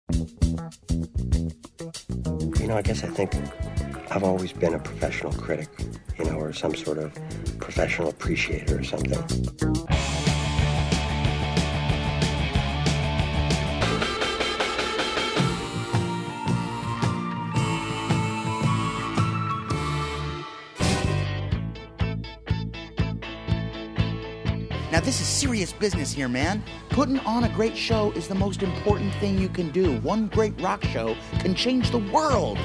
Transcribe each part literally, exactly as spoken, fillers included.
You know, I guess I think I've always been a professional critic, you know, or some sort of professional appreciator or something. Now, this is serious business here, man. Putting on a great show is the most important thing you can do. One great rock show can change the world.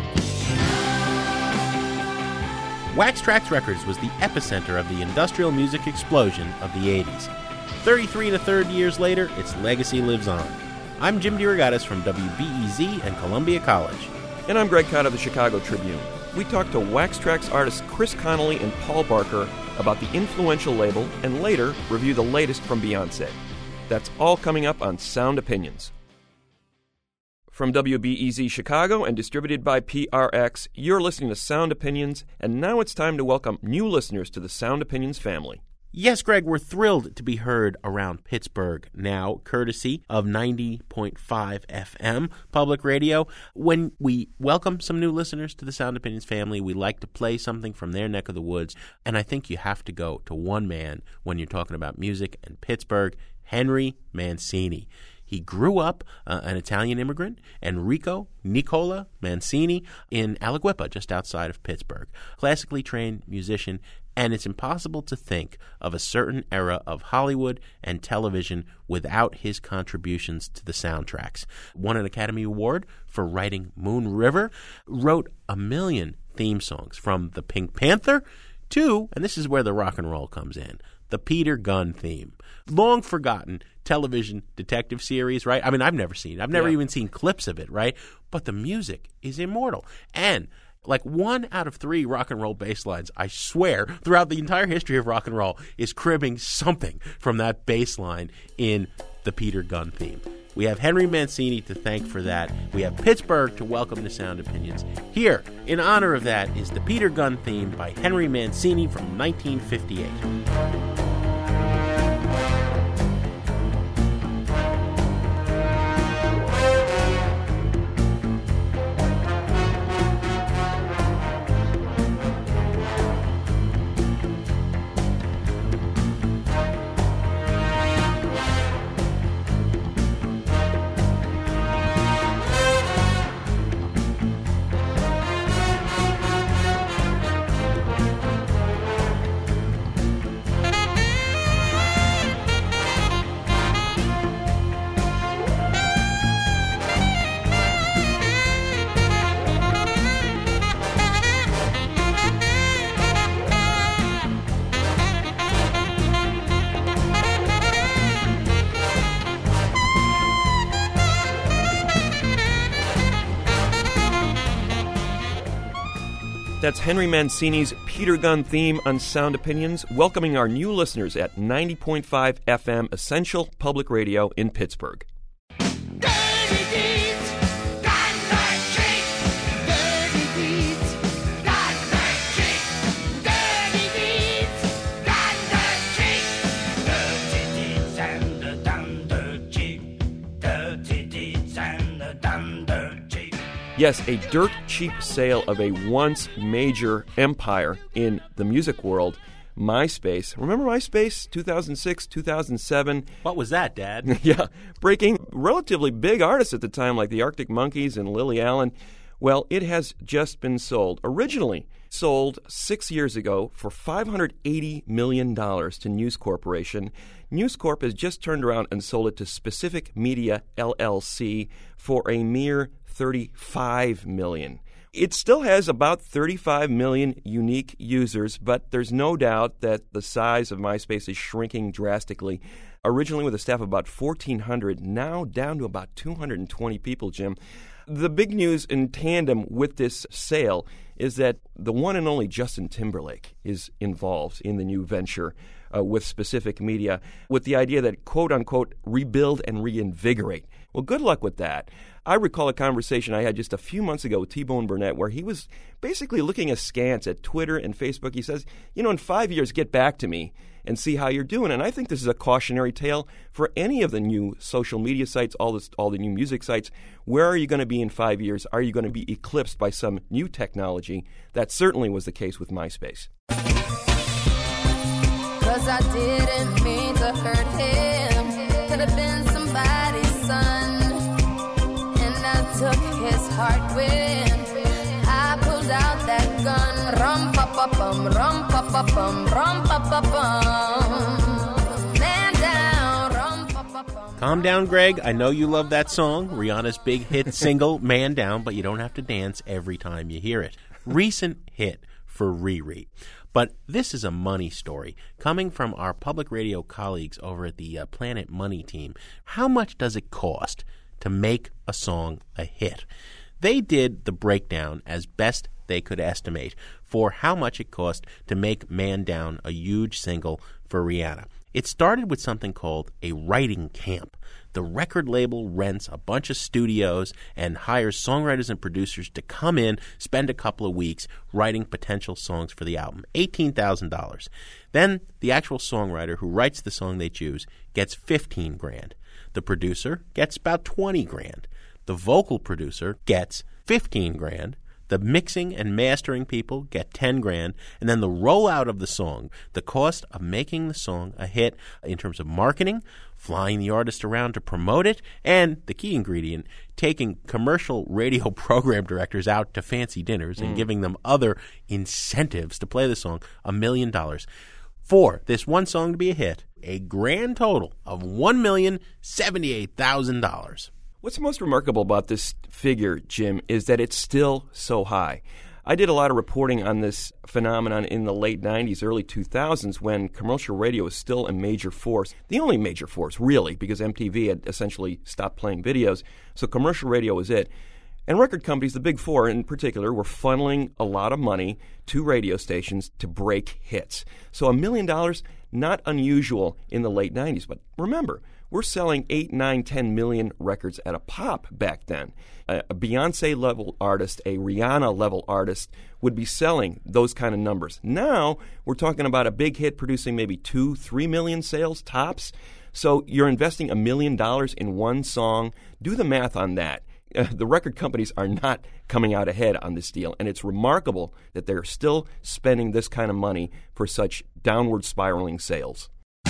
Wax Trax Records was the epicenter of the industrial music explosion of the eighties. thirty-three and a third years later, its legacy lives on. I'm Jim DeRogatis from W B E Z and Columbia College. And I'm Greg Cott of the Chicago Tribune. We talked to Wax Trax artists Chris Connolly and Paul Barker about the influential label, and later review the latest from Beyonce. That's all coming up on Sound Opinions. From W B E Z Chicago and distributed by P R X, you're listening to Sound Opinions, and now it's time to welcome new listeners to the Sound Opinions family. Yes, Greg, we're thrilled to be heard around Pittsburgh now, courtesy of ninety point five F M Public Radio. When we welcome some new listeners to the Sound Opinions family, we like to play something from their neck of the woods, and I think you have to go to one man when you're talking about music and Pittsburgh, Henry Mancini. He grew up uh, an Italian immigrant, Enrico Nicola Mancini, in Alaguippa, just outside of Pittsburgh. Classically trained musician, and it's impossible to think of a certain era of Hollywood and television without his contributions to the soundtracks. Won an Academy Award for writing Moon River, wrote a million theme songs from the Pink Panther to, and this is where the rock and roll comes in, the Peter Gunn theme. Long forgotten television detective series, right? I mean, I've never seen it. I've never yeah. even seen clips of it, right? But the music is immortal. And like one out of three rock and roll bass lines, I swear, throughout the entire history of rock and roll, is cribbing something from that bass line in the Peter Gunn theme. We have Henry Mancini to thank for that. We have Pittsburgh to welcome to Sound Opinions. Here, in honor of that, is the Peter Gunn theme by Henry Mancini from nineteen fifty-eight. That's Henry Mancini's Peter Gunn theme on Sound Opinions, welcoming our new listeners at ninety point five F M Essential Public Radio in Pittsburgh. Yes, a dirt cheap sale of a once major empire in the music world, MySpace. Remember MySpace, two thousand six, two thousand seven? What was that, Dad? Yeah, breaking relatively big artists at the time like the Arctic Monkeys and Lily Allen. Well, it has just been sold. Originally sold six years ago for five hundred eighty million dollars to News Corporation. News Corp has just turned around and sold it to Specific Media, L L C, for a mere thirty-five million dollars. It still has about thirty-five million unique users, but there's no doubt that the size of MySpace is shrinking drastically. Originally with a staff of about fourteen hundred, now down to about two hundred twenty people, Jim. The big news in tandem with this sale is that the one and only Justin Timberlake is involved in the new venture uh, with Specific Media, with the idea that, quote-unquote, rebuild and reinvigorate. Well, good luck with that. I recall a conversation I had just a few months ago with T-Bone Burnett where he was basically looking askance at Twitter and Facebook. He says, you know, in five years, get back to me and see how you're doing. And I think this is a cautionary tale for any of the new social media sites, all this, all the new music sites. Where are you going to be in five years? Are you going to be eclipsed by some new technology? That certainly was the case with MySpace. 'Cause I didn't mean to hurt him. Could have been somebody's son. And I took his heart when I pulled out that gun. Rum pa pa bum, rum pa pa bum, rum pa pa bum. Man down, rum pa pa bum. Calm down, Greg. I know you love that song, Rihanna's big hit single, Man Down, but you don't have to dance every time you hear it. Recent hit for Riri. But this is a money story coming from our public radio colleagues over at the uh, Planet Money team. How much does it cost to make a song a hit? They did the breakdown as best they could estimate for how much it cost to make Man Down a huge single for Rihanna. It started with something called a writing camp. The record label rents a bunch of studios and hires songwriters and producers to come in, spend a couple of weeks writing potential songs for the album. eighteen thousand dollars. Then the actual songwriter who writes the song they choose gets fifteen grand. The producer gets about twenty grand. The vocal producer gets fifteen grand. The mixing and mastering people get ten grand, and then the rollout of the song, the cost of making the song a hit in terms of marketing, flying the artist around to promote it, and the key ingredient, taking commercial radio program directors out to fancy dinners and mm. giving them other incentives to play the song, a million dollars. For this one song to be a hit, a grand total of one million seventy-eight thousand dollars. What's most remarkable about this figure, Jim, is that it's still so high. I did a lot of reporting on this phenomenon in the late nineties, early two thousands, when commercial radio was still a major force. The only major force, really, because M T V had essentially stopped playing videos. So commercial radio was it. And record companies, the big four in particular, were funneling a lot of money to radio stations to break hits. So a million dollars, not unusual in the late nineties. But remember, we're selling eight, nine, ten million records at a pop back then. A, a Beyonce-level artist, a Rihanna-level artist would be selling those kind of numbers. Now, we're talking about a big hit producing maybe two, three million sales tops. So you're investing a million dollars in one song. Do the math on that. Uh, the record companies are not coming out ahead on this deal, and it's remarkable that they're still spending this kind of money for such downward spiraling sales.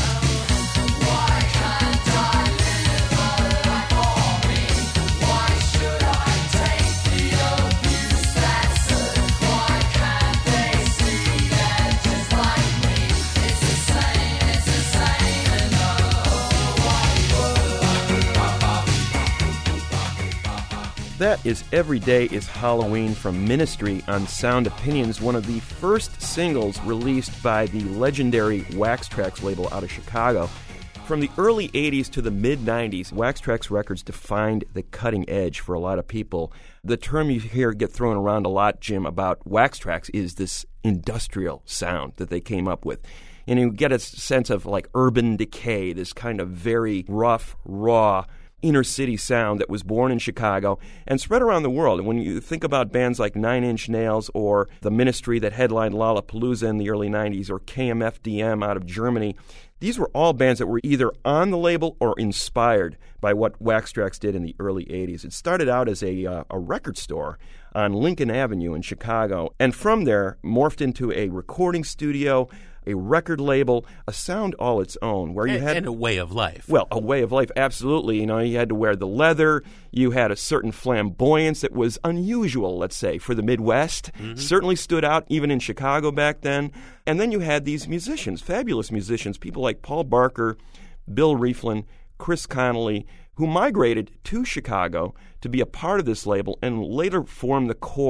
That is Every Day is Halloween from Ministry on Sound Opinions, one of the first singles released by the legendary Wax Trax label out of Chicago. From the early eighties to the mid-nineties, Wax Trax Records defined the cutting edge for a lot of people. The term you hear get thrown around a lot, Jim, about Wax Trax is this industrial sound that they came up with. And you get a sense of like urban decay, this kind of very rough, raw, inner city sound that was born in Chicago and spread around the world. And when you think about bands like Nine Inch Nails or the Ministry that headlined Lollapalooza in the early nineties or K M F D M out of Germany, these were all bands that were either on the label or inspired by what Wax Trax did in the early eighties. It started out as a, uh, a record store on Lincoln Avenue in Chicago, and from there morphed into a recording studio, a record label, a sound all its own, where you and, had and a way of life. Well, a way of life, absolutely. You know, you had to wear the leather. You had a certain flamboyance that was unusual, let's say, for the Midwest. Mm-hmm. Certainly stood out even in Chicago back then. And then you had these musicians, fabulous musicians, people like Paul Barker, Bill Rieflin, Chris Connolly, who migrated to Chicago to be a part of this label and later formed the core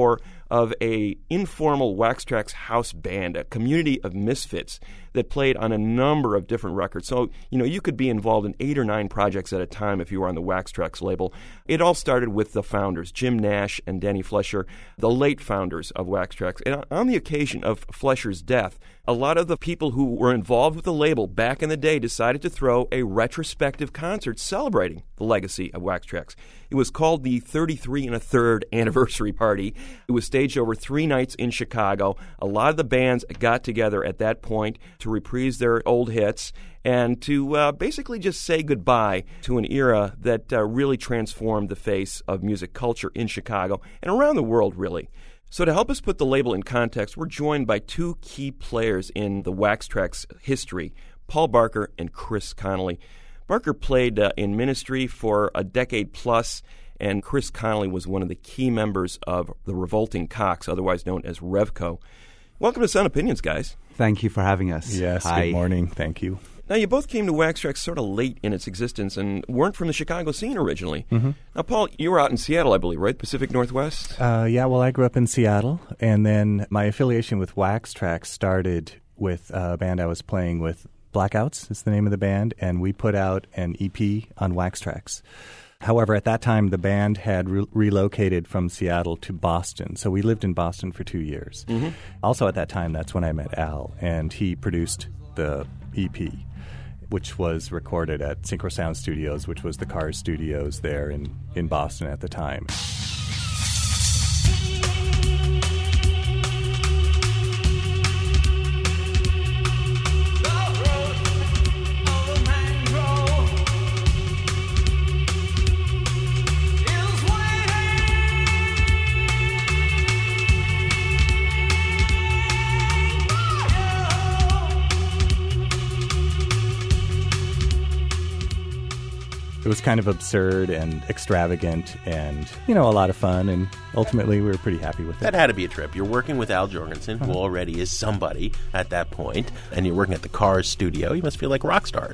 of a informal Wax Trax house band, a community of misfits that played on a number of different records. So, you know, you could be involved in eight or nine projects at a time if you were on the Wax Trax label. It all started with the founders, Jim Nash and Danny Flesher, the late founders of Wax Trax. And on the occasion of Flesher's death, a lot of the people who were involved with the label back in the day decided to throw a retrospective concert celebrating the legacy of Wax Trax. It was called the thirty-three and a third anniversary party. It was staged over three nights in Chicago. A lot of the bands got together at that point to reprise their old hits and to uh, basically just say goodbye to an era that uh, really transformed the face of music culture in Chicago and around the world, really. So to help us put the label in context, we're joined by two key players in the Wax Trax history, Paul Barker and Chris Connolly. Barker played uh, in Ministry for a decade plus, and Chris Connolly was one of the key members of the Revolting Cocks, otherwise known as Revco. Welcome to Sound Opinions, guys. Thank you for having us. Yes, Hi. Good morning. Thank you. Now, you both came to Wax Trax sort of late in its existence and weren't from the Chicago scene originally. Mm-hmm. Now, Paul, you were out in Seattle, I believe, right? Pacific Northwest? Uh, yeah, well, I grew up in Seattle, and then my affiliation with Wax Trax started with a band I was playing with. Blackouts is the name of the band, and we put out an E P on Wax Trax. However, at that time, the band had re- relocated from Seattle to Boston, so we lived in Boston for two years. Mm-hmm. Also at that time, that's when I met Al, and he produced the E P, which was recorded at Synchro Sound Studios, which was the Cars Studios there in, in Boston at the time. It was kind of absurd and extravagant and, you know, a lot of fun, and ultimately we were pretty happy with it. That had to be a trip. You're working with Al Jorgensen, who already is somebody at that point, and you're working at the Cars studio. You must feel like rock stars.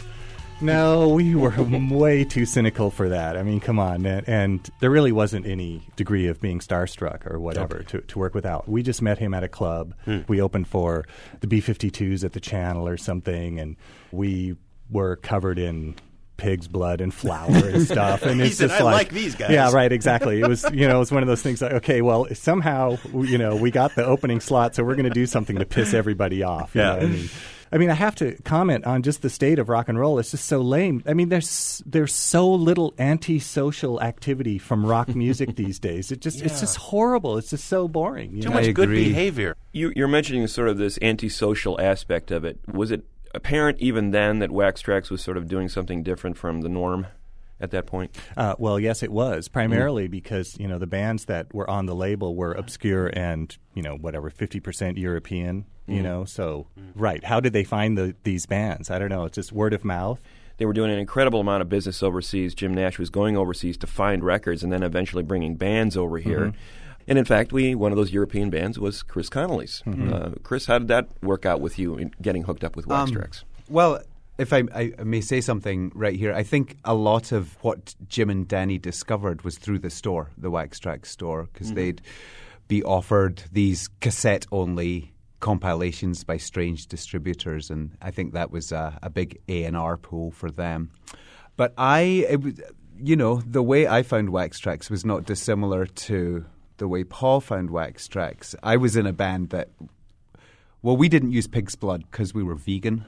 No, we were way too cynical for that. I mean, come on. And, and there really wasn't any degree of being starstruck or whatever Okay. to, to work with Al. We just met him at a club. Hmm. We opened for the B fifty-twos at the Channel or something, and we were covered in pig's blood and flour and stuff. And He it's said, just "I like, like these guys." Yeah, right, exactly. It was, you know, it was one of those things like, okay, well, somehow, you know, we got the opening slot, so we're going to do something to piss everybody off. You Yeah. know what I mean? I mean, I have to comment on just the state of rock and roll. It's just so lame. I mean, there's there's so little antisocial activity from rock music these days. It just it's just horrible. It's just so boring. You Too know? much I good agree. behavior. You, you're mentioning sort of this antisocial aspect of it. Was it apparent even then that Wax Trax was sort of doing something different from the norm at that point? Uh, well, yes, it was primarily because you know the bands that were on the label were obscure and you know whatever fifty percent European. You know, so right. How did they find the, these bands? I don't know. It's just word of mouth. They were doing an incredible amount of business overseas. Jim Nash was going overseas to find records and then eventually bringing bands over here. Mm-hmm. And in fact, we one of those European bands was Chris Connolly's. Mm-hmm. Uh, Chris, how did that work out with you in getting hooked up with Wax Um, Trax? Well, if I, I may say something right here, I think a lot of what Jim and Danny discovered was through the store, the Wax Trax store, because Mm-hmm. they'd be offered these cassette-only compilations by strange distributors, and I think that was a, a big A and R pull for them. But I, it was, you know, the way I found Wax Trax was not dissimilar to the way Paul found Wax Trax. I was in a band that, well, we didn't use pig's blood because we were vegan,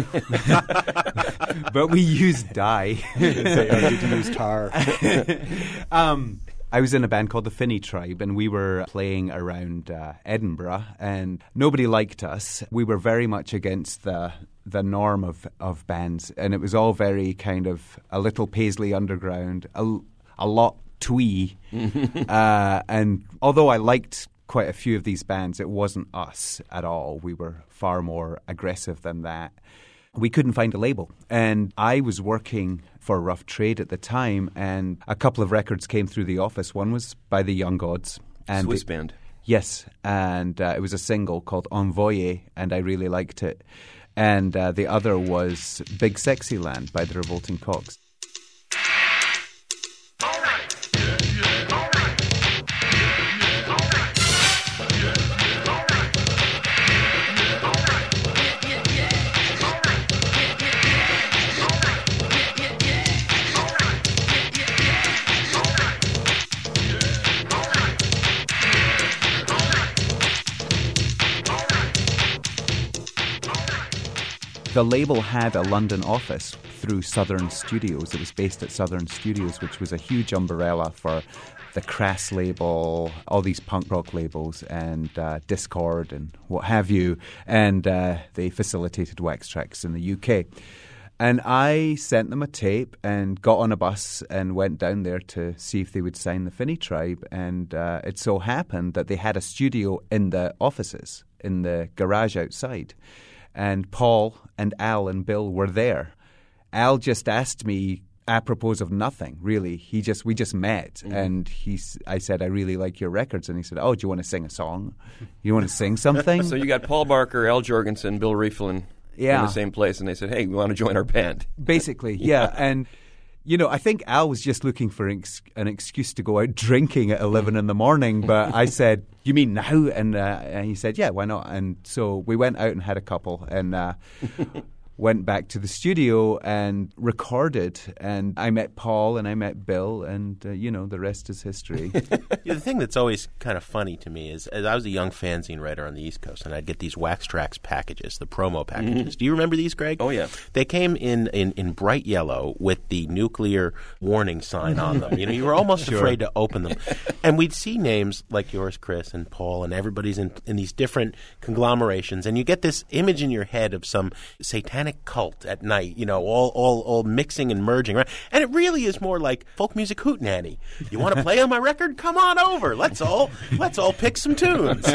but we used dye. Say, oh, did you use tar? um, I was in a band called the Finney Tribe, and we were playing around uh, Edinburgh, and nobody liked us. We were very much against the the norm of, of bands, and it was all very kind of a little Paisley Underground, a, a lot twee. uh, and although I liked quite a few of these bands, it wasn't us at all. We were far more aggressive than that. We couldn't find a label, and I was working for Rough Trade at the time, and a couple of records came through the office. One was by the Young Gods. And Swiss it- band. Yes, and uh, it was a single called Envoyé, and I really liked it. And uh, the other was Big Sexy Land by the Revolting Cocks. the label had a London office through Southern Studios. It was based at Southern Studios, which was a huge umbrella for the Crass label, all these punk rock labels, and uh, Discord and what have you. And uh, they facilitated Wax Trax in the U K. And I sent them a tape and got on a bus and went down there to see if they would sign the Finney Tribe. And uh, it so happened that they had a studio in the offices, in the garage outside. And Paul and Al and Bill were there. Al just asked me, apropos of nothing, really. He just we just met, mm. and he's. I said, I really like your records, and he said, oh, do you want to sing a song? You want to sing something? So you got Paul Barker, Al Jorgensen, Bill Rieflin yeah. in the same place, and they said, hey, we want to join our band. Basically, yeah. yeah. And, you know, I think Al was just looking for an, ex- an excuse to go out drinking at eleven in the morning, but I said, you mean now? And, uh, and he said, yeah, why not? And so we went out and had a couple, and uh, went back to the studio and recorded. And I met Paul and I met Bill, and, uh, you know, the rest is history. Yeah, the thing that's always kind of funny to me is, as I was a young fanzine writer on the East Coast, and I'd get these Wax Trax packages, the promo packages. Mm-hmm. Do you remember these, Greg? Oh, yeah. They came in, in, in bright yellow with the nuclear warning sign on them. You know, you were almost sure. afraid to open them. And we'd see names like yours, Chris, and Paul, and everybody's in, in these different conglomerations, and you get this image in your head of some satanic cult at night, you know, all, all, all mixing and merging. Right? And it really is more like folk music hootenanny. You want to play on my record? Come on over. Let's all let's all pick some tunes.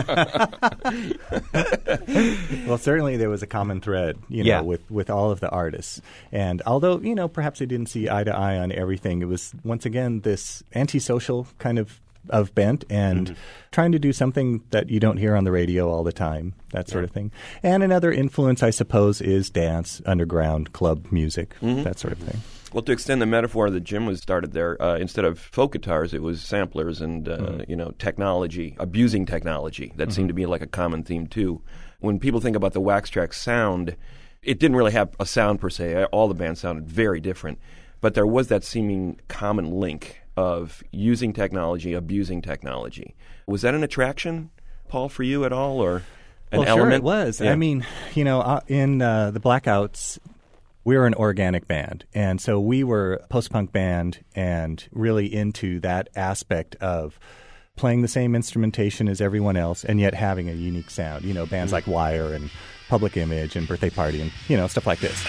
Well, certainly there was a common thread, you know, yeah. with, with all of the artists. And although, you know, perhaps they didn't see eye to eye on everything, it was, once again, this antisocial kind of of bent and mm-hmm. trying to do something that you don't hear on the radio all the time, that sort yeah. of thing. And another influence, I suppose, is dance, underground, club music, mm-hmm. that sort of thing. Well, to extend the metaphor that Jim was started there, uh, instead of folk guitars, it was samplers and, uh, mm-hmm. you know, technology, abusing technology. That mm-hmm. seemed to be like a common theme, too. When people think about the Wax Trax sound, it didn't really have a sound per se. All the bands sounded very different. But there was that seeming common link of using technology, abusing technology. Was that an attraction, Paul, for you at all, or an well, element? Sure, it was. Yeah. I mean, you know, uh, in uh, the Blackouts, we were an organic band, and so we were a post-punk band and really into that aspect of playing the same instrumentation as everyone else and yet having a unique sound. You know, bands mm-hmm. like Wire and Public Image and Birthday Party and, you know, stuff like this.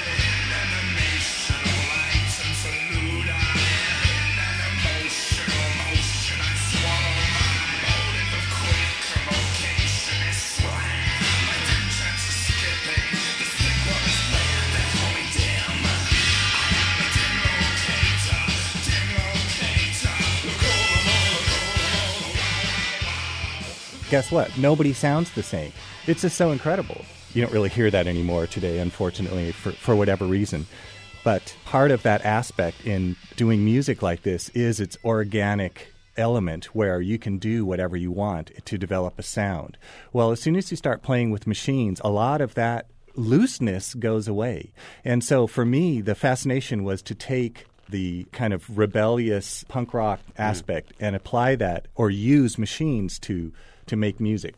Guess what? Nobody sounds the same. It's just so incredible. You don't really hear that anymore today, unfortunately, for, for whatever reason. But part of that aspect in doing music like this is its organic element where you can do whatever you want to develop a sound. Well, as soon as you start playing with machines, a lot of that looseness goes away. And so for me, the fascination was to take the kind of rebellious punk rock aspect mm. and apply that or use machines to to make music.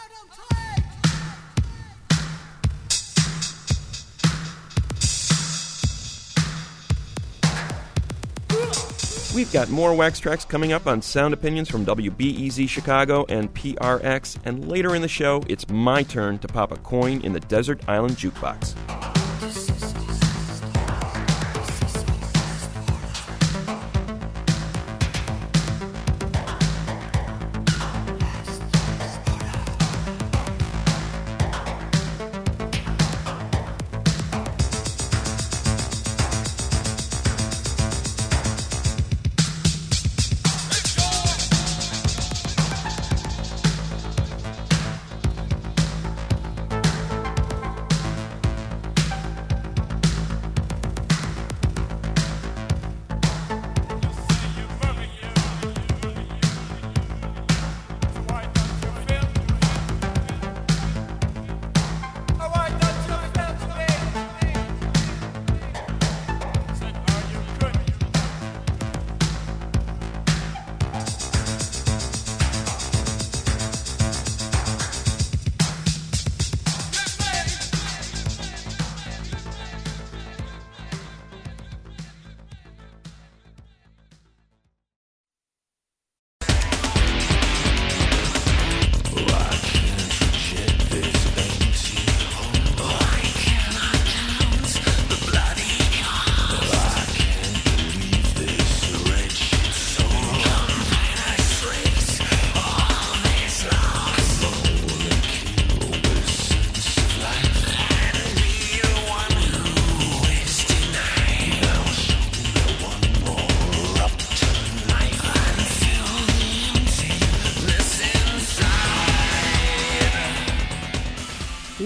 We've got more Wax Trax coming up on Sound Opinions from W B E Z Chicago and P R X, and later in the show, it's my turn to pop a coin in the Desert Island Jukebox.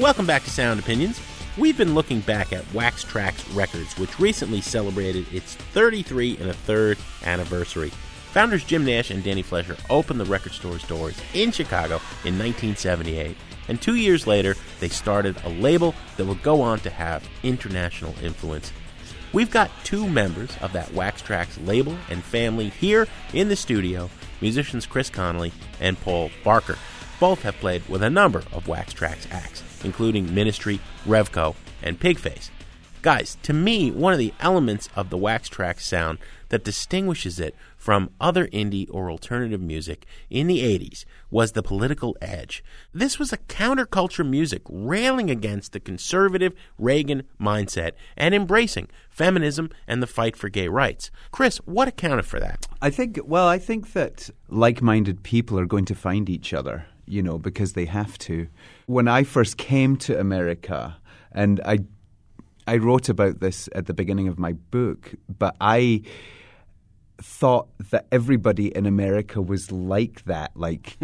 Welcome back to Sound Opinions. We've been looking back at Wax Trax Records, which recently celebrated its thirty-three and a third anniversary. Founders Jim Nash and Danny Flesher opened the record store's doors in Chicago in nineteen seventy-eight, and two years later, they started a label that would go on to have international influence. We've got two members of that Wax Trax label and family here in the studio, musicians Chris Connolly and Paul Barker. Both have played with a number of Wax Trax acts, including Ministry, Revco, and Pigface. Guys, to me, one of the elements of the Wax Trax sound that distinguishes it from other indie or alternative music in the eighties was the political edge. This was a counterculture music railing against the conservative Reagan mindset and embracing feminism and the fight for gay rights. Chris, what accounted for that? I think, well, I think that like-minded people are going to find each other, you know, because they have to. When I first came to America, and I I wrote about this at the beginning of my book, but I thought that everybody in America was like that, like,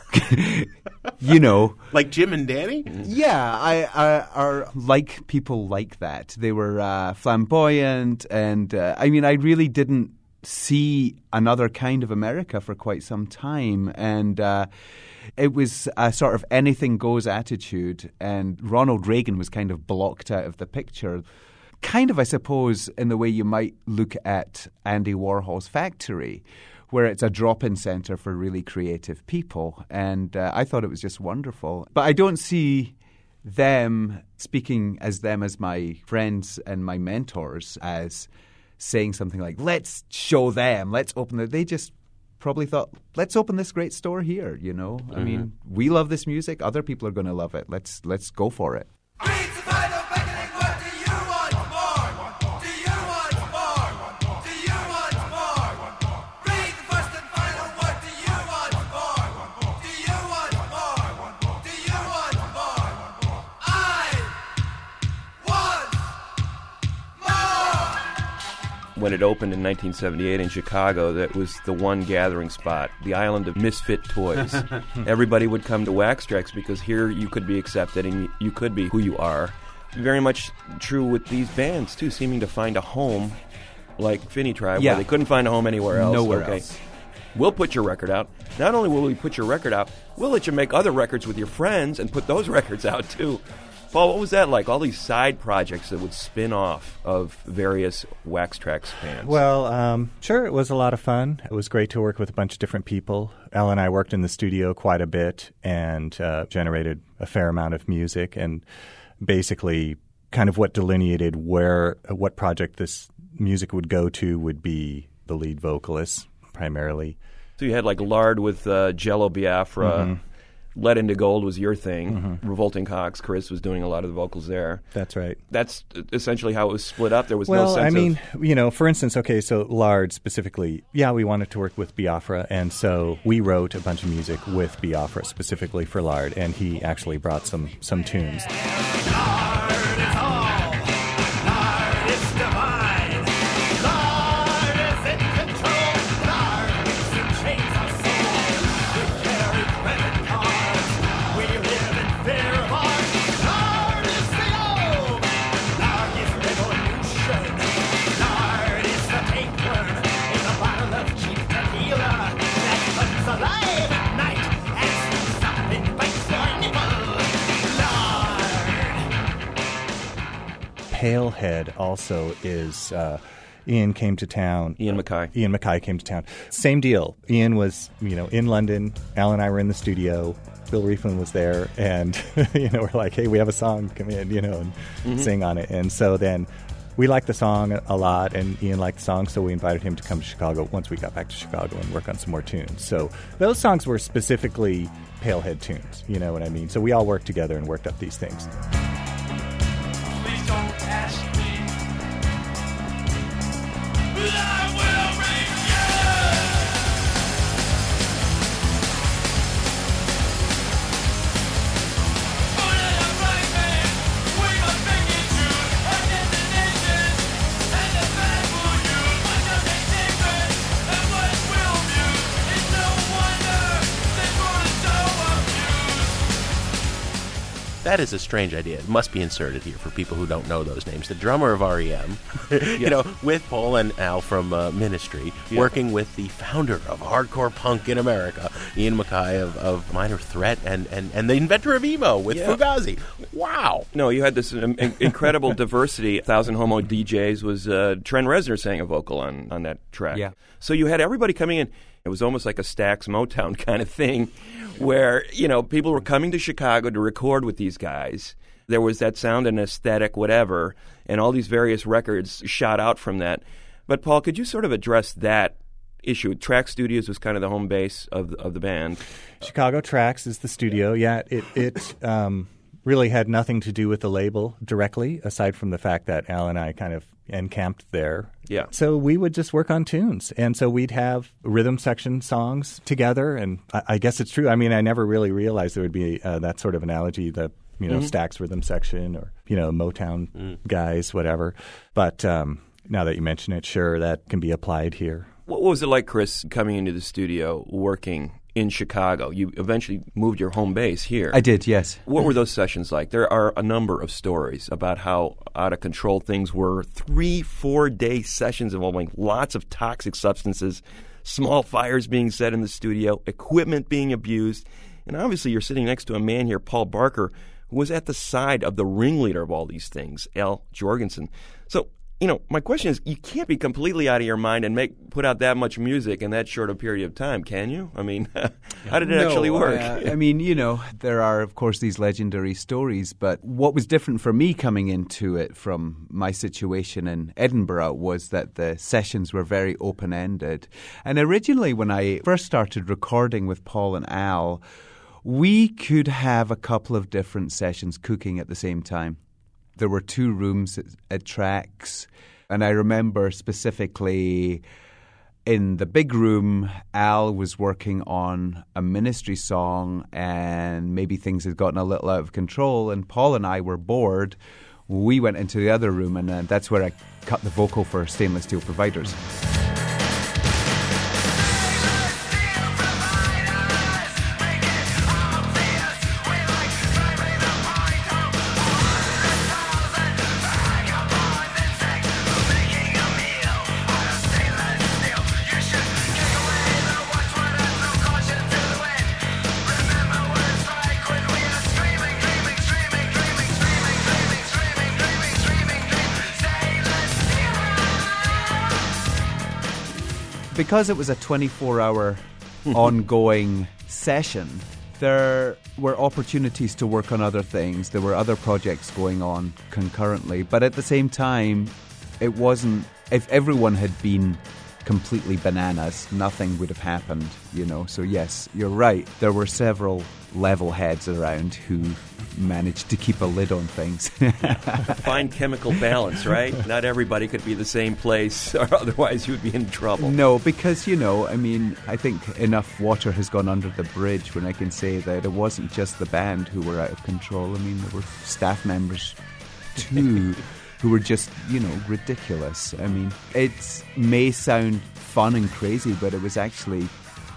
you know. Like Jim and Danny? Yeah, I, I are like people like that. They were uh, flamboyant, and uh, I mean, I really didn't see another kind of America for quite some time, and uh, it was a sort of anything goes attitude, and Ronald Reagan was kind of blocked out of the picture. Kind of, I suppose, in the way you might look at Andy Warhol's Factory, where it's a drop-in center for really creative people, and uh, I thought it was just wonderful. But I don't see them, speaking as them as my friends and my mentors, as saying something like, let's show them, let's open it. They just probably thought, let's open this great store here, you know? Mm-hmm. I mean, we love this music. Other people are going to love it. Let's let's go for it. When it opened in nineteen seventy-eight in Chicago, that was the one gathering spot, the island of misfit toys. Everybody would come to Wax Trax because here you could be accepted and you could be who you are. Very much true with these bands, too, seeming to find a home like Finney Tribe, yeah. where they couldn't find a home anywhere else. Nowhere okay. else. We'll put your record out. Not only will we put your record out, we'll let you make other records with your friends and put those records out, too. Paul, what was that like? All these side projects that would spin off of various Wax Trax bands. Well, um, sure, it was a lot of fun. It was great to work with a bunch of different people. Al and I worked in the studio quite a bit and uh, generated a fair amount of music, and basically kind of what delineated where what project this music would go to would be the lead vocalist primarily. So you had like Lard with uh, Jello Biafra. Mm-hmm. Let Into Gold was your thing. Mm-hmm. Revolting Cocks, Chris was doing a lot of the vocals there. That's right. That's essentially how it was split up. There was well, no sense I mean, of... you know, for instance, okay, so Lard specifically, yeah, we wanted to work with Biafra, and so we wrote a bunch of music with Biafra specifically for Lard, and he actually brought some, some tunes. Lard is all. Lard is divine. Lard is in control. Lard makes and change our soul. We carry credit cards. We live in fear of art. Lard is the old. Lard is revolution. Lard is the tapeworm in a bottle of cheap tequila that comes alive at night and sneaks up and bites your nipple. Lard. Palehead also is... Uh, Ian came to town. Ian Mackay. Ian Mackay came to town. Same deal. Ian was, you know, in London. Al and I were in the studio. Bill Rieflin was there, and you know, we're like, "Hey, we have a song. Come in, you know, and mm-hmm. sing on it." And so then we liked the song a lot, and Ian liked the song, so we invited him to come to Chicago once we got back to Chicago and work on some more tunes. So those songs were specifically Palehead tunes. You know what I mean? So we all worked together and worked up these things. Please don't ask me. I will raise you. Only a right man. We must make it true. Against the nations and the bad will use. What does they secret and what it will view? It's no wonder they brought us so abused. That is a strange idea. It must be inserted here for people who don't know those names. The drummer of R E M, you know, with Paul and Al from uh, Ministry, Yeah. working with the founder of hardcore punk in America, Ian MacKaye of, of Minor Threat, and, and, and the inventor of emo with Yeah. Fugazi. Wow. No, you had this um, in- incredible diversity. Thousand Homo D Js was uh, Trent Reznor sang a vocal on, on that track. Yeah. So you had everybody coming in. It was almost like a Stax Motown kind of thing where, you know, people were coming to Chicago to record with these guys. There was that sound and aesthetic, whatever, and all these various records shot out from that. But, Paul, could you sort of address that issue? Track Studios was kind of the home base of, of the band. Chicago Tracks is the studio. Yeah, it it um, really had nothing to do with the label directly, aside from the fact that Al and I kind of encamped there. Yeah. So we would just work on tunes, and so we'd have rhythm section songs together. And I, I guess it's true. I mean, I never really realized there would be uh, that sort of analogy. The you know Mm-hmm. Stax rhythm section, or you know Motown Mm. guys, whatever. But um, now that you mention it, sure, that can be applied here. What was it like, Chris, coming into the studio, working in Chicago? You eventually moved your home base here. I did, yes. What were those sessions like? There are a number of stories about how out of control things were. Three, four-day sessions involving lots of toxic substances, small fires being set in the studio, equipment being abused. And obviously you're sitting next to a man here, Paul Barker, who was at the side of the ringleader of all these things, Al Jorgensen. So, you know, my question is, you can't be completely out of your mind and make put out that much music in that short a period of time, can you? I mean, how did it No, actually work? uh, I mean, you know, there are, of course, these legendary stories, but what was different for me coming into it from my situation in Edinburgh was that the sessions were very open-ended. And originally, when I first started recording with Paul and Al, we could have a couple of different sessions cooking at the same time. There were two rooms at, at Tracks, and I remember specifically in the big room, Al was working on a Ministry song, and maybe things had gotten a little out of control, and Paul and I were bored. We went into the other room, and uh, that's where I cut the vocal for Stainless Steel Providers. Because it was a twenty-four hour ongoing session, there were opportunities to work on other things. There were other projects going on concurrently. But at the same time, it wasn't, if everyone had been completely bananas, nothing would have happened, you know. So yes, you're right. There were several level heads around who managed to keep a lid on things. Fine chemical balance, right? Not everybody could be the same place, or otherwise you would be in trouble. No, because, you know, I mean, I think enough water has gone under the bridge when I can say that it wasn't just the band who were out of control. I mean, there were staff members too who were just, you know, ridiculous. I mean, it may sound fun and crazy, but it was actually,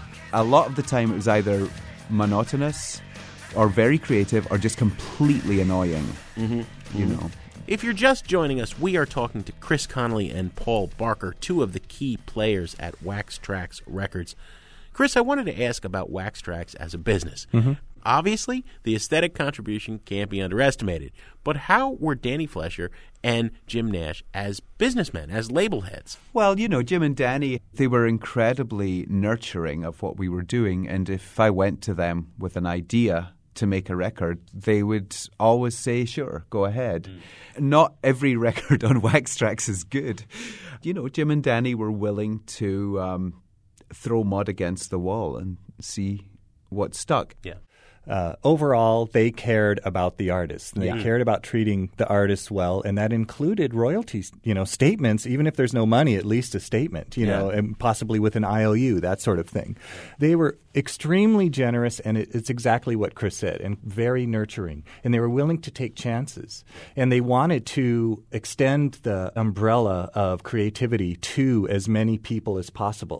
a lot of the time it was either monotonous or very creative or just completely annoying, Mm-hmm. you know. If you're just joining us, we are talking to Chris Connolly and Paul Barker, two of the key players at Wax Trax Records. Chris, I wanted to ask about Wax Trax as a business. Mm-hmm. Obviously, the aesthetic contribution can't be underestimated, but how were Danny Flesher and Jim Nash as businessmen, as label heads? Well, you know, Jim and Danny, they were incredibly nurturing of what we were doing, and if I went to them with an idea to make a record, they would always say, sure, go ahead. Mm. Not every record on Wax Trax is good. You know, Jim and Danny were willing to um, throw mud against the wall and see what stuck. Yeah. Uh, overall, they cared about the artists. They Yeah. cared about treating the artists well, and that included royalties, you know, statements, even if there's no money, at least a statement, you Yeah. know, and possibly with an I O U, that sort of thing. They were extremely generous, and it, it's exactly what Chris said, and very nurturing. And they were willing to take chances. And they wanted to extend the umbrella of creativity to as many people as possible.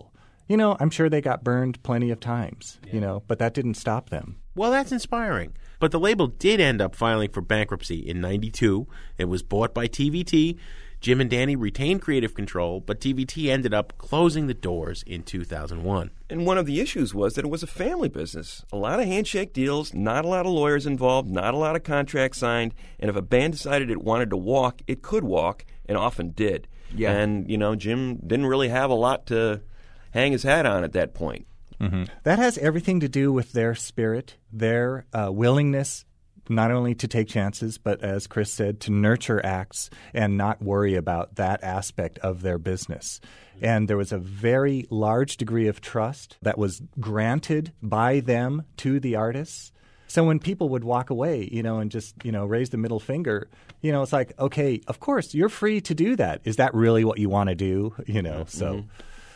You know, I'm sure they got burned plenty of times, yeah. you know, but that didn't stop them. Well, that's inspiring. But the label did end up filing for bankruptcy in ninety-two. It was bought by T V T. Jim and Danny retained creative control, but T V T ended up closing the doors in two thousand one. And one of the issues was that it was a family business. A lot of handshake deals, not a lot of lawyers involved, not a lot of contracts signed. And if a band decided it wanted to walk, it could walk, and often did. Yeah. And, you know, Jim didn't really have a lot to hang his hat on at that point. Mm-hmm. That has everything to do with their spirit, their uh, willingness not only to take chances, but as Chris said, to nurture acts and not worry about that aspect of their business. And there was a very large degree of trust that was granted by them to the artists. So when people would walk away, you know, and just, you know, raise the middle finger, you know, it's like, okay, of course, you're free to do that. Is that really what you want to do? You know, so Mm-hmm.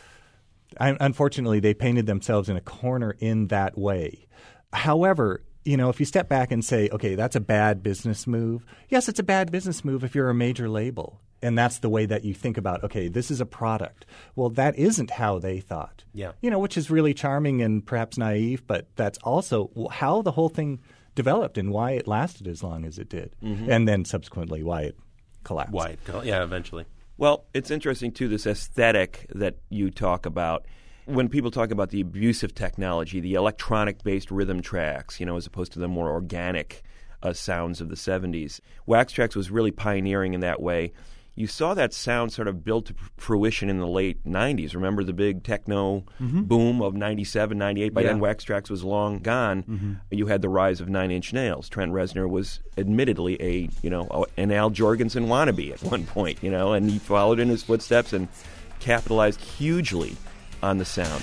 I, unfortunately, they painted themselves in a corner in that way. However, you know, if you step back and say, okay, that's a bad business move. Yes, it's a bad business move if you're a major label. And that's the way that you think about, okay, this is a product. Well, that isn't how they thought. Yeah. You know, which is really charming and perhaps naive, but that's also how the whole thing developed and why it lasted as long as it did. Mm-hmm. And then subsequently why it collapsed. Why it collapsed, yeah, eventually. Well, it's interesting, too, this aesthetic that you talk about. When people talk about the abusive technology, the electronic-based rhythm tracks, you know, as opposed to the more organic uh, sounds of the seventies, Wax Trax was really pioneering in that way. You saw that sound sort of build to fruition in the late nineties. Remember the big techno mm-hmm. boom of ninety-seven, ninety-eight? By yeah. then, Wax Trax was long gone. Mm-hmm. You had the rise of Nine Inch Nails. Trent Reznor was admittedly a, you know, an Al Jorgensen wannabe at one point, you know, and he followed in his footsteps and capitalized hugely on the sound.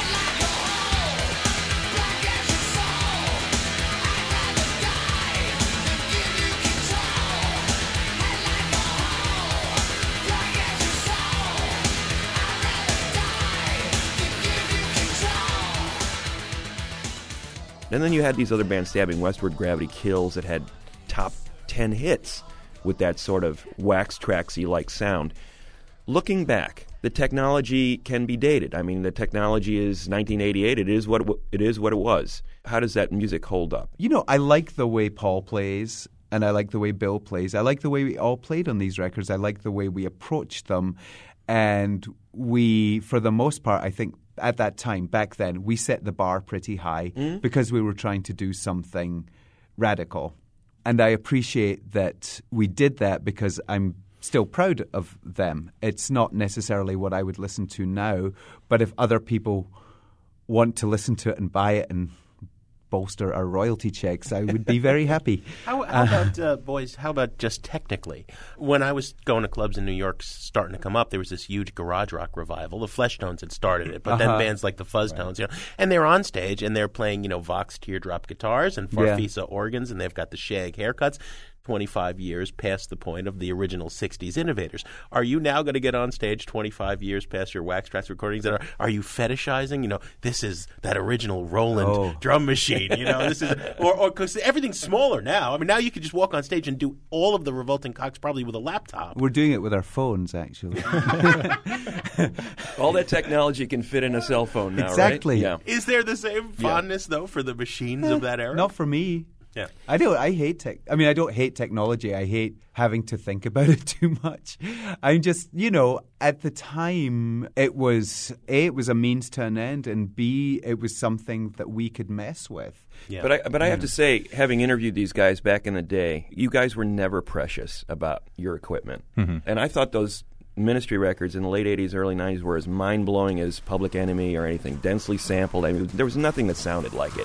And then you had these other bands, Stabbing Westward, Gravity Kills, that had top ten hits with that sort of Wax Traxy like sound. Looking back, the technology can be dated. I mean, the technology is nineteen eighty-eight. It is what it, w- it is what it was. How does that music hold up? You know, I like the way Paul plays, and I like the way Bill plays. I like the way we all played on these records. I like the way we approached them. And we, for the most part, I think at that time, back then, we set the bar pretty high mm. because we were trying to do something radical. And I appreciate that we did that because I'm still proud of them. It's not necessarily what I would listen to now, but if other people want to listen to it and buy it and bolster our royalty checks, I would be very happy. How, how about, uh, boys, how about just technically? When I was going to clubs in New York starting to come up, there was this huge garage rock revival. The Fleshtones had started it, but uh-huh. then bands like the Fuzztones, right. you know, and they're on stage and they're playing, you know, Vox teardrop guitars and Farfisa yeah. organs, and they've got the shag haircuts. twenty-five years past the point of the original sixties innovators. Are you now going to get on stage twenty-five years past your Wax Trax recordings? And are, are you fetishizing, you know, this is that original Roland oh. drum machine, you know, this is, or because everything's smaller now. I mean, now you can just walk on stage and do all of the Revolting Cocks probably with a laptop. We're doing it with our phones, actually. All that technology can fit in a cell phone now, exactly. right? Yeah. Is there the same fondness, yeah. though, for the machines eh, of that era? Not for me. Yeah. I don't. I hate tech. I mean, I don't hate technology. I hate having to think about it too much. I'm just, you know, at the time, it was A, it was a means to an end, and B, it was something that we could mess with. Yeah. But I, but I have to say, having interviewed these guys back in the day, you guys were never precious about your equipment, mm-hmm. and I thought those Ministry records in the late eighties, early nineties were as mind-blowing as Public Enemy or anything, densely sampled. I mean, there was nothing that sounded like it.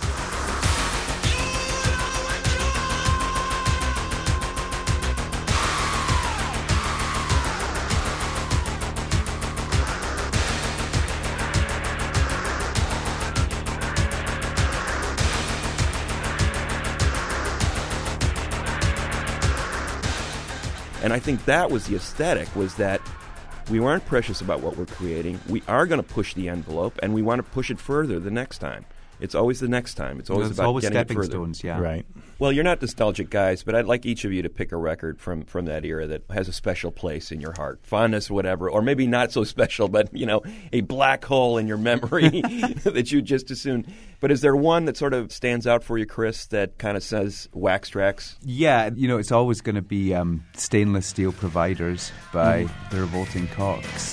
And I think that was the aesthetic, was that we weren't precious about what we're creating. We are going to push the envelope, and we want to push it further the next time. It's always the next time. It's always It's about always getting it stepping further. stones, yeah. Right. Well, you're not nostalgic guys, but I'd like each of you to pick a record from, from that era that has a special place in your heart, fondness, whatever, or maybe not so special, but, you know, a black hole in your memory that you just as soon. But is there one that sort of stands out for you, Chris, that kind of says Wax Trax? Yeah, you know, it's always going to be um, Stainless Steel Providers by Mm. the Revolting Cocks.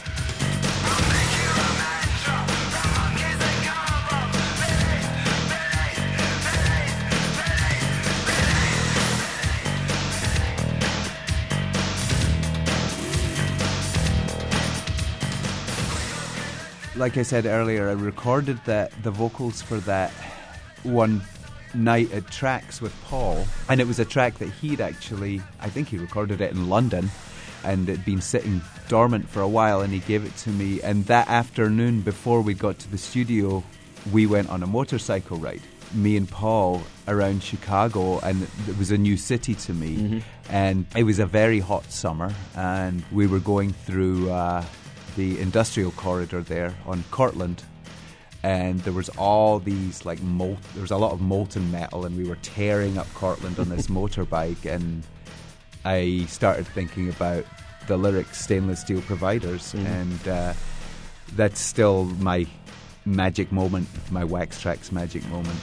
Like I said earlier, I recorded that the vocals for that one night at Trax with Paul, and it was a track that he'd actually, I think he recorded it in London, and it'd been sitting dormant for a while, and he gave it to me. And that afternoon, before we got to the studio, we went on a motorcycle ride, me and Paul, around Chicago, and it was a new city to me. Mm-hmm. And it was a very hot summer, and we were going through uh, the industrial corridor there on Cortlandt, and there was all these like mol- there was a lot of molten metal, and we were tearing up Cortlandt on this motorbike, and I started thinking about the lyrics Stainless Steel Providers, mm. and uh, that's still my magic moment, my Wax Trax magic moment.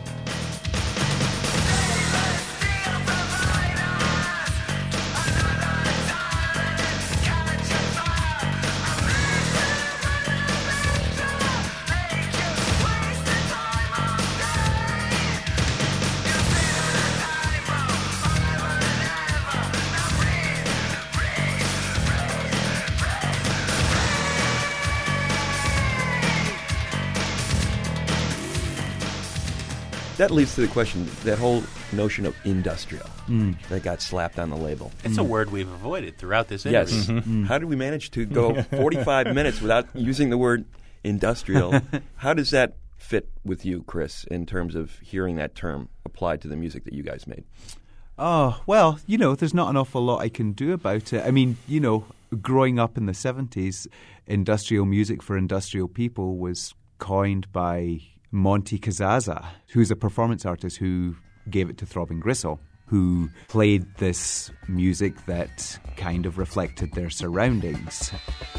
That leads to the question, that whole notion of industrial Mm. that got slapped on the label. It's a word we've avoided throughout this interview. Yes. Mm-hmm. How did we manage to go forty-five minutes without using the word industrial? How does that fit with you, Chris, in terms of hearing that term applied to the music that you guys made? Oh, well, you know, there's not an awful lot I can do about it. I mean, you know, growing up in the seventies, industrial music for industrial people was coined by Monty Kazaza, who's a performance artist who gave it to Throbbing Gristle, who played this music that kind of reflected their surroundings.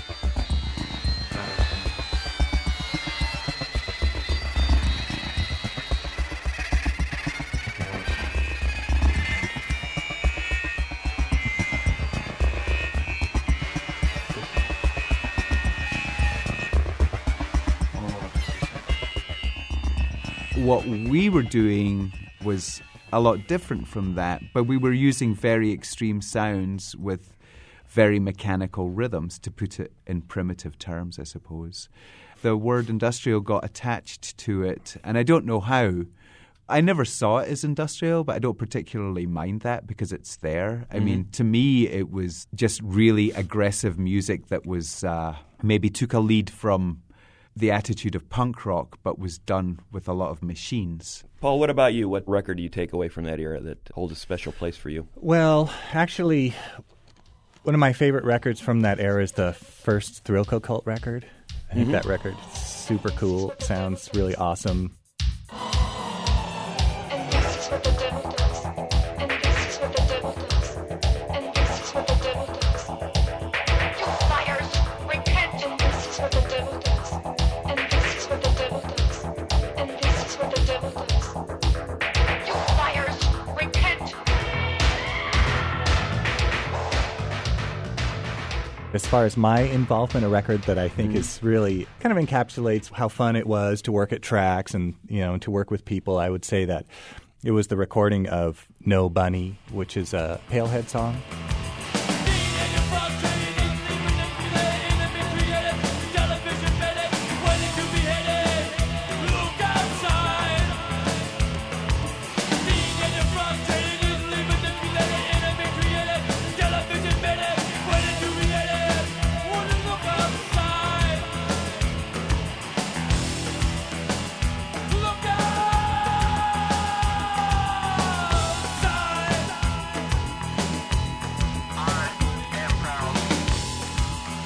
What we were doing was a lot different from that, but we were using very extreme sounds with very mechanical rhythms, to put it in primitive terms, I suppose. The word industrial got attached to it, and I don't know how. I never saw it as industrial, but I don't particularly mind that because it's there. I mm-hmm. mean, to me, it was just really aggressive music that was uh, maybe took a lead from the attitude of punk rock, but was done with a lot of machines. Paul, what about you? What record do you take away from that era that holds a special place for you? Well, actually, one of my favorite records from that era is the first Thrillco Cult record. I think mm-hmm. that record is super cool. It sounds really awesome. And this is what the devil does. And this is what the devil does. And this is what the devil does. You liars, repent. And this is what the devil does. And this is what the devil does. And this is what the devil does. You liars, repent. As far as my involvement, a record that I think Mm-hmm. is really kind of encapsulates how fun it was to work at Trax and, you know, to work with people, I would say that it was the recording of No Bunny, which is a Palehead song.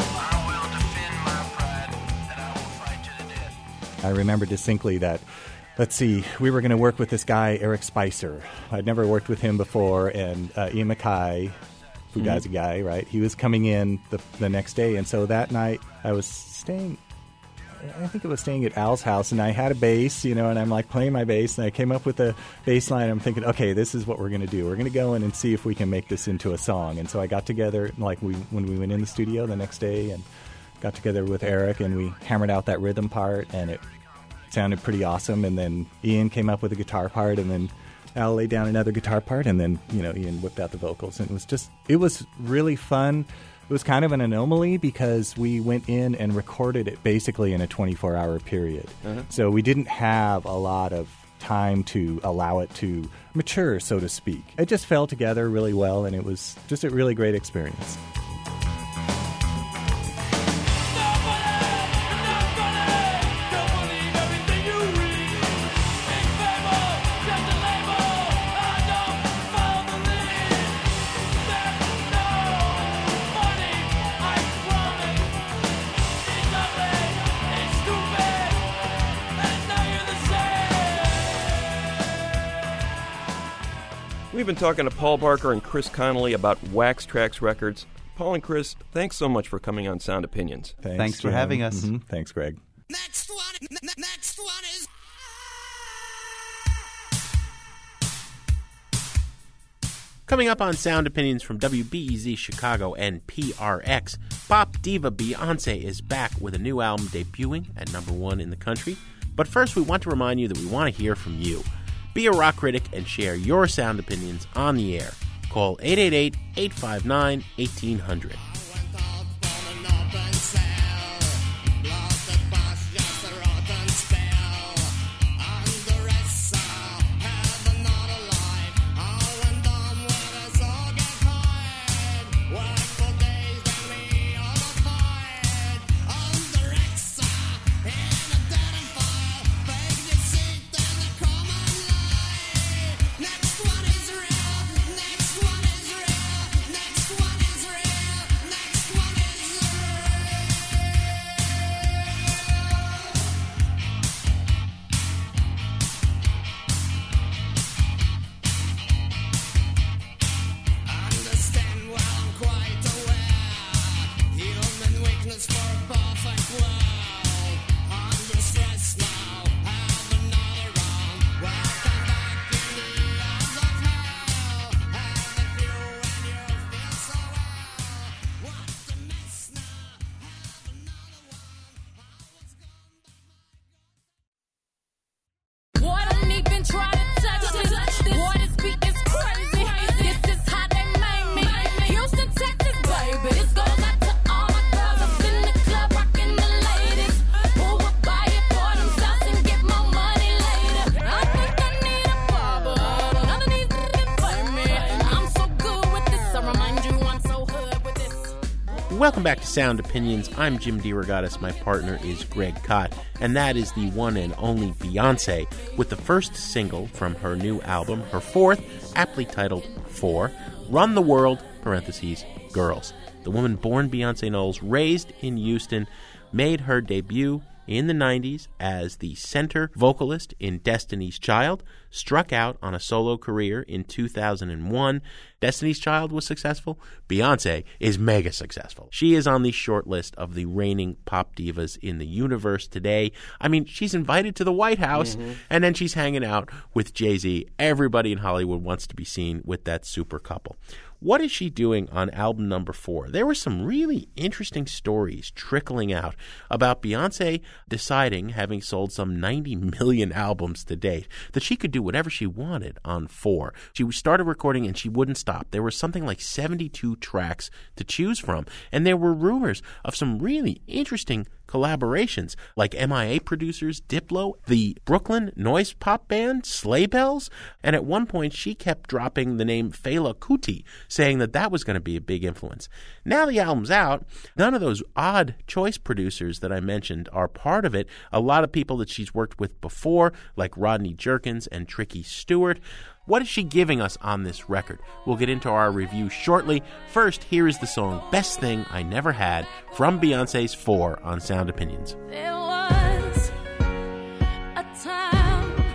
I remember distinctly that let's see, we were going to work with this guy, Eric Spicer. I'd never worked with him before, and uh, Ian Mackay, Fugazi mm-hmm. guy, right? He was coming in the, the next day, and so that night I was staying, I think it was staying at Al's house, and I had a bass, you know, and I'm like playing my bass, and I came up with a bass line. I'm thinking, okay, this is what we're going to do. We're going to go in and see if we can make this into a song. And so I got together, like we when we went in the studio the next day, and got together with Eric, and we hammered out that rhythm part, and it sounded pretty awesome. And then Ian came up with a guitar part, and then Al laid down another guitar part, and then, you know, Ian whipped out the vocals. And it was just, it was really fun. It was kind of an anomaly because we went in and recorded it basically in a twenty-four hour period. Uh-huh. So we didn't have a lot of time to allow it to mature, so to speak. It just fell together really well, and it was just a really great experience. We've been talking to Paul Barker and Chris Connolly about Wax Trax Records. Paul and Chris, thanks so much for coming on Sound Opinions. Thanks, thanks for having us. Mm-hmm. Thanks, Greg. Next one, n- next one is... Coming up on Sound Opinions from W B E Z Chicago and P R X, pop diva Beyonce is back with a new album debuting at number one in the country. But first, we want to remind you that we want to hear from you. Be a rock critic and share your sound opinions on the air. Call eight eight eight, eight five nine, one eight hundred. Welcome back to Sound Opinions. I'm Jim DeRogatis. My partner is Greg Kot, and that is the one and only Beyonce with the first single from her new album, her fourth, aptly titled Four, Run the World, parentheses, Girls. The woman born Beyonce Knowles, raised in Houston, made her debut in the nineties as the center vocalist in Destiny's Child, struck out on a solo career in two thousand one. Destiny's Child was successful. Beyonce is mega successful. She is on the short list of the reigning pop divas in the universe today. I mean, she's invited to the White House, mm-hmm. and then she's hanging out with Jay-Z. Everybody in Hollywood wants to be seen with that super couple. What is she doing on album number four? There were some really interesting stories trickling out about Beyonce deciding, having sold some ninety million albums to date, that she could do whatever she wanted on four. She started recording and she wouldn't stop. There was something like seventy-two tracks to choose from, and there were rumors of some really interesting collaborations, like M I A producers Diplo, the Brooklyn noise pop band Sleigh Bells, and at one point she kept dropping the name Fela Kuti, saying that that was going to be a big influence. Now the album's out, none of those odd choice producers that I mentioned are part of it. A lot of people that she's worked with before, like Rodney Jerkins and Tricky Stewart. What is she giving us on this record? We'll get into our review shortly. First, here is the song Best Thing I Never Had from Beyonce's Four on Sound Opinions. There was a time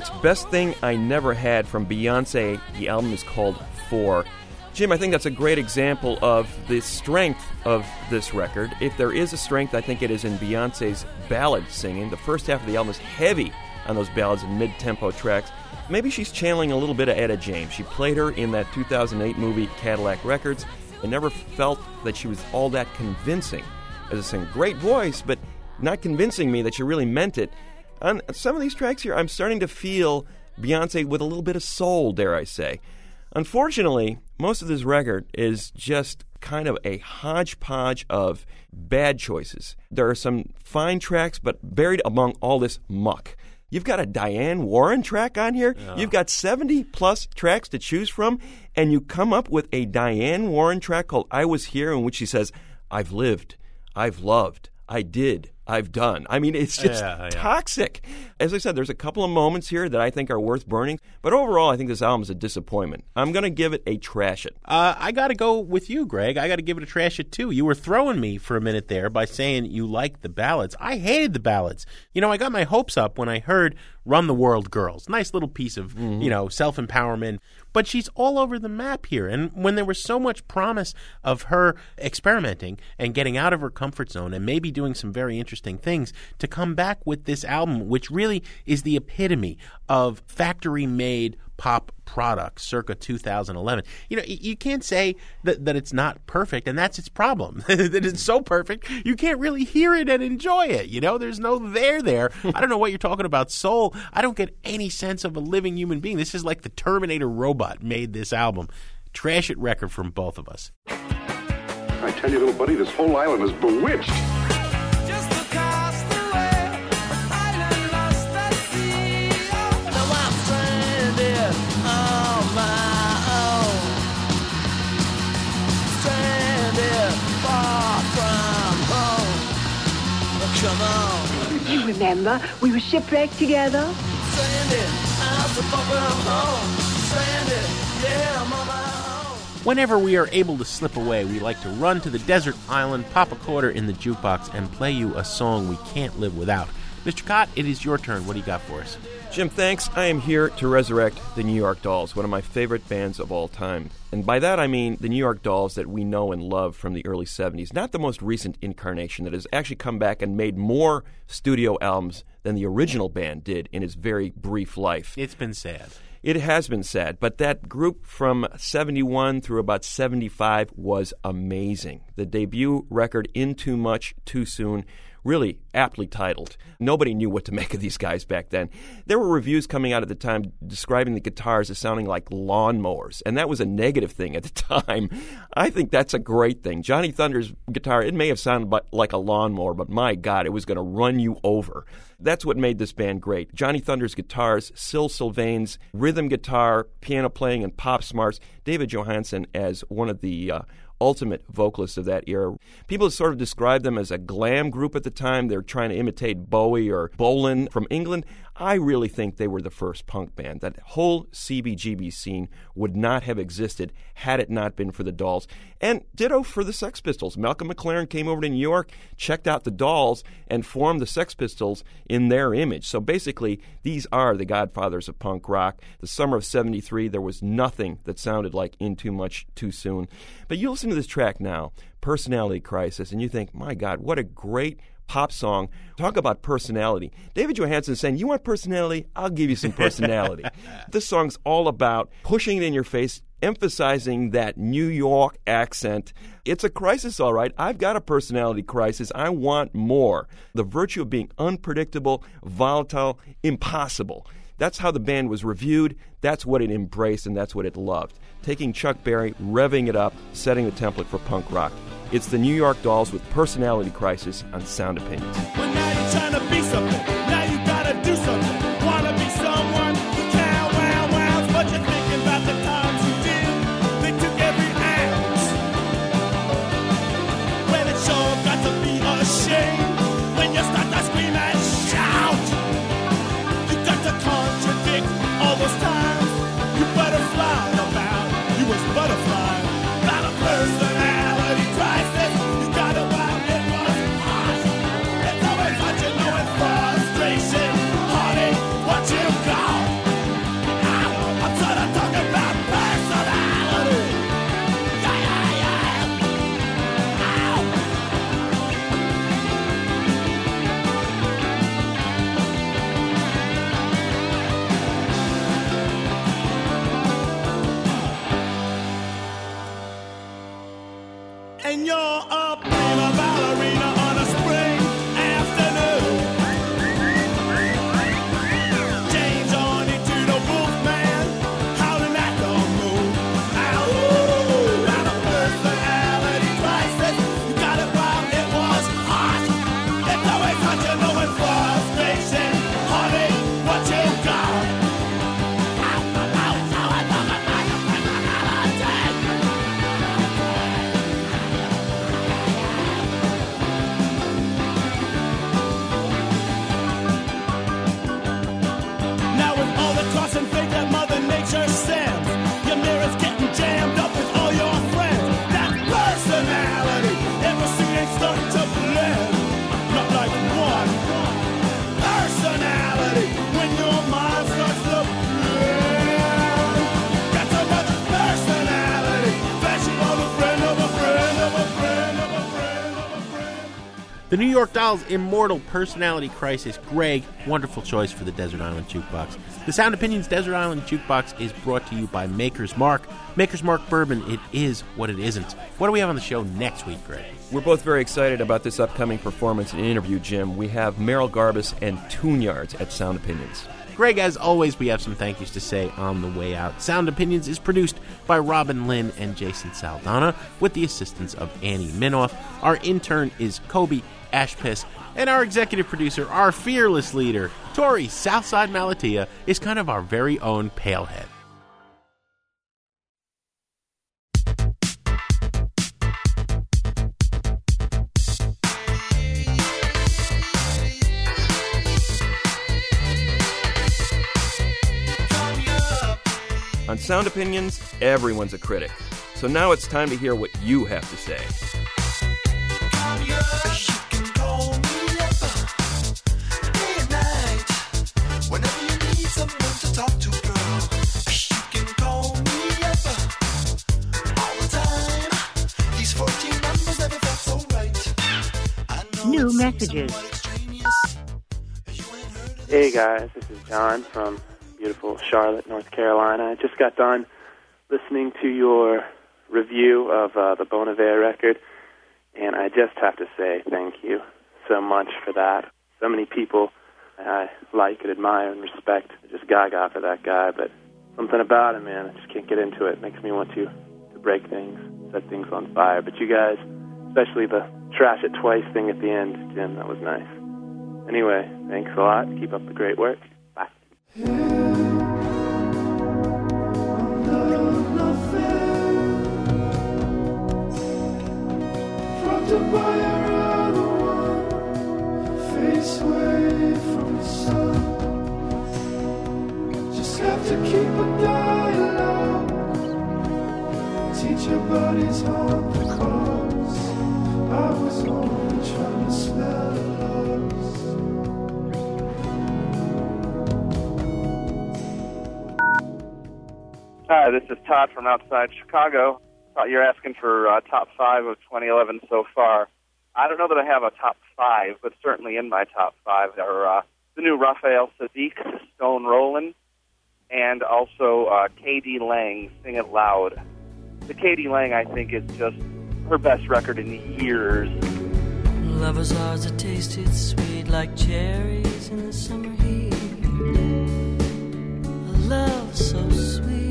That's Best Thing I Never Had from Beyonce. The album is called Four. Jim, I think that's a great example of the strength of this record. If there is a strength, I think it is in Beyonce's ballad singing. The first half of the album is heavy on those ballads and mid-tempo tracks. Maybe she's channeling a little bit of Etta James. She played her in that two thousand eight movie Cadillac Records and never felt that she was all that convincing as a singer. Great voice, but not convincing me that she really meant it. On some of these tracks here, I'm starting to feel Beyonce with a little bit of soul, dare I say. Unfortunately, most of this record is just kind of a hodgepodge of bad choices. There are some fine tracks, but buried among all this muck. You've got a Diane Warren track on here. Yeah. You've got seventy-plus tracks to choose from, and you come up with a Diane Warren track called I Was Here, in which she says, I've lived, I've loved, I did, I've done. I mean, it's just yeah, yeah. toxic. As I said, there's a couple of moments here that I think are worth burning, but overall, I think this album is a disappointment. I'm going to give it a trash it. Uh, I got to go with you, Greg. I got to give it a trash it, too. You were throwing me for a minute there by saying you liked the ballads. I hated the ballads. You know, I got my hopes up when I heard Run the World Girls. Nice little piece of, mm-hmm. you know, self-empowerment. But she's all over the map here. And when there was so much promise of her experimenting and getting out of her comfort zone and maybe doing some very interesting things, to come back with this album, which really is the epitome of factory-made pop products circa two thousand eleven. You know, you can't say that, that it's not perfect, and that's its problem. That it's so perfect, you can't really hear it and enjoy it. You know, there's no there there. I don't know what you're talking about, soul. I don't get any sense of a living human being. This is like the Terminator robot made this album. Trash it record from both of us. I tell you, little buddy, this whole island is bewitched. Come on. You remember, we were shipwrecked together. Stranded, I'm so far from home. Stranded, yeah, I'm on my own. Whenever we are able to slip away, we like to run to the desert island, pop a quarter in the jukebox, and play you a song we can't live without. Mister Cott, it is your turn. What do you got for us? Jim, thanks. I am here to resurrect the New York Dolls, one of my favorite bands of all time. And by that I mean the New York Dolls that we know and love from the early seventies, not the most recent incarnation that has actually come back and made more studio albums than the original band did in its very brief life. It's been sad. It has been sad, but that group from seventy-one through about seventy-five was amazing. The debut record, In Too Much, Too Soon, really aptly titled. Nobody knew what to make of these guys back then. There were reviews coming out at the time describing the guitars as sounding like lawnmowers, and that was a negative thing at the time. I think that's a great thing. Johnny Thunder's guitar, it may have sounded like a lawnmower, but my God, it was going to run you over. That's what made this band great. Johnny Thunder's guitars, Syl Sylvain's rhythm guitar, piano playing, and pop smarts. David Johansen as one of the uh, ultimate vocalists of that era. People sort of described them as a glam group at the time. They're trying to imitate Bowie or Bolan from England. I really think they were the first punk band. That whole C B G B scene would not have existed had it not been for the Dolls. And ditto for the Sex Pistols. Malcolm McLaren came over to New York, checked out the Dolls, and formed the Sex Pistols in their image. So basically, these are the godfathers of punk rock. The summer of seventy-three, there was nothing that sounded like In Too Much, Too Soon. But you listen to this track now, Personality Crisis, and you think, my God, what a great pop song. Talk about personality. David Johansen saying, you want personality? I'll give you some personality. This song's all about pushing it in your face, emphasizing that New York accent. It's a crisis, all right. I've got a personality crisis. I want more. The virtue of being unpredictable, volatile, impossible. That's how the band was reviewed. That's what it embraced, and that's what it loved. Taking Chuck Berry, revving it up, setting the template for punk rock. It's the New York Dolls with Personality Crisis on Sound Opinions. Well, now you're trying to be something. Now you gotta do something. Wanna be someone who can wow wow. But you're thinking about the times you did. They took every ounce. Well, it sure got to be a shame when you start to scream and shout. You got to contradict all those times. You butterfly about. You was butterfly. Not a personality crisis. You got to wow, it was awesome. It's always what you know and frustration. when you're a prima ballerina on a spring afternoon. Change on into the Wolfman, howling at the moon. Ow, and a personality crisis. You got it while it was hot. It's always hot, you know it's frustration. Honey, what you got? Ow, ow, ow, ow, I love it like a personality. Now with all the toss and fake that Mother Nature sends, your mirror's getting jammed up with all your friends. That personality, everything ain't starting to blend. Not like one personality when your mind starts to blend. Got so much personality, flashing on a friend of a friend of a friend of a friend of a friend. The New York Dolls' immortal personality crisis. Greg, wonderful choice for the Desert Island Jukebox. The Sound Opinions Desert Island Jukebox is brought to you by Maker's Mark. Maker's Mark Bourbon, it is what it isn't. What do we have on the show next week, Greg? We're both very excited about this upcoming performance and interview, Jim. We have Merrill Garbus and Tune Yards at Sound Opinions. Greg, as always, we have some thank yous to say on the way out. Sound Opinions is produced by Robin Lynn and Jason Saldana with the assistance of Annie Minoff. Our intern is Kobe Ashpiss, and our executive producer, our fearless leader, Tori Southside Malatia, is kind of our very own Palehead. On Sound Opinions, everyone's a critic. So now it's time to hear what you have to say. New messages. Hey guys, this is John from beautiful Charlotte, North Carolina. I just got done listening to your review of uh, the Bon Iver record, and I just have to say thank you so much for that. So many people I like and admire and respect, just gaga for that guy, but something about him, man, I just can't get into it. It makes me want to, to break things, set things on fire. But you guys, especially the trash it twice thing at the end, Jim, that was nice. Anyway, thanks a lot. Keep up the great work. Bye. By another one, face away from the sun. Just have to keep a dialogue. Teach your bodies on the cause. I was only trying to smell loves. Hi, this is Todd from outside Chicago. Uh, you're asking for uh, top five of twenty eleven so far. I don't know that I have a top five, but certainly in my top five are uh, the new Raphael Sadiq, Stone Rollin', and also uh, K D Lang, Sing It Loud. The K D Lang, I think, is just her best record in years. Lovers ours that tasted sweet like cherries in the summer heat. A love so sweet.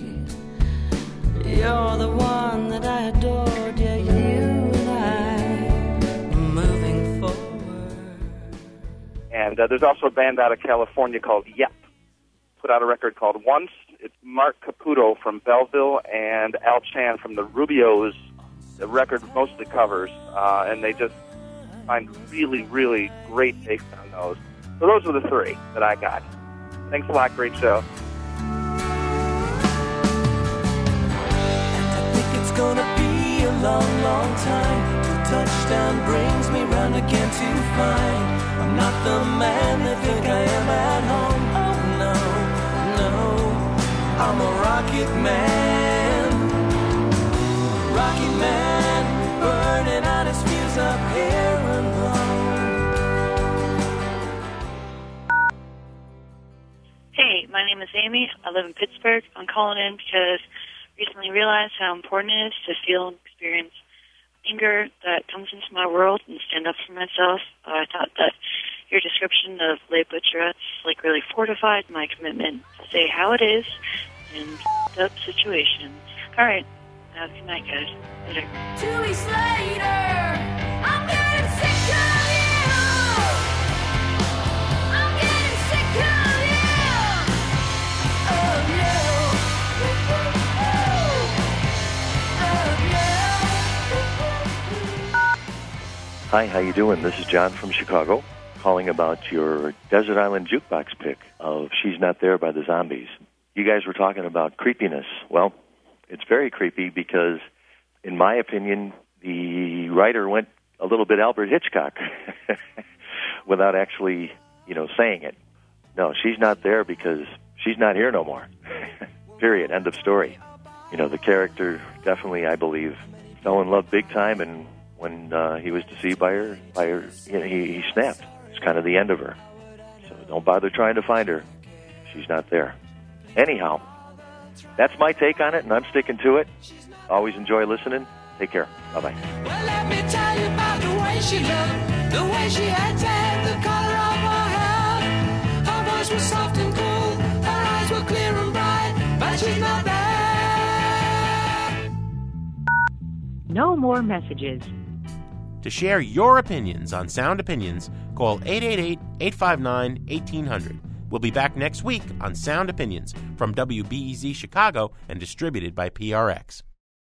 You're the one that I adored, yeah, you and I, moving forward. And uh, there's also a band out of California called Yep. Put out a record called Once. It's Mark Caputo from Belleville and Al Chan from the Rubios. The record mostly covers, uh, and they just find really, really great takes on those. So those are the three that I got. Thanks a lot. Great show. It's gonna be a long, long time till touchdown brings me round again to find I'm not the man they think I am at home. Oh no, no, I'm a rocket man, rocket man, burning out his fuse up here alone. Hey, my name is Amy. I live in Pittsburgh. I'm calling in because recently realized how important it is to feel and experience anger that comes into my world and stand up for myself. Uh, I thought that your description of Les Butcherettes like really fortified my commitment to say how it is in f***ed up situations. All right. Uh, good night, guys. Later. Two weeks later, I'm getting sick of you. I'm getting sick of you. Of you. Of you. Hi, how you doing? This is John from Chicago, calling about your Desert Island Jukebox pick of She's Not There by the Zombies. You guys were talking about creepiness. Well, it's very creepy because, in my opinion, the writer went a little bit Alfred Hitchcock without actually, you know, saying it. No, she's not there because she's not here no more. Period. End of story. You know, the character definitely, I believe, fell in love big time, and when uh, he was deceived by her, by her, you know, he, he snapped. It's kind of the end of her. So don't bother trying to find her. She's not there. Anyhow, that's my take on it, and I'm sticking to it. Always enjoy listening. Take care. Bye-bye. Well, let me tell you about the way she looked, the way she had tan, the color of her hair. Her voice was soft and cool, her eyes were clear and bright, but she's not there. No more messages. To share your opinions on Sound Opinions, call eight eight eight, eight five nine, eighteen hundred. We'll be back next week on Sound Opinions from W B E Z Chicago and distributed by P R X.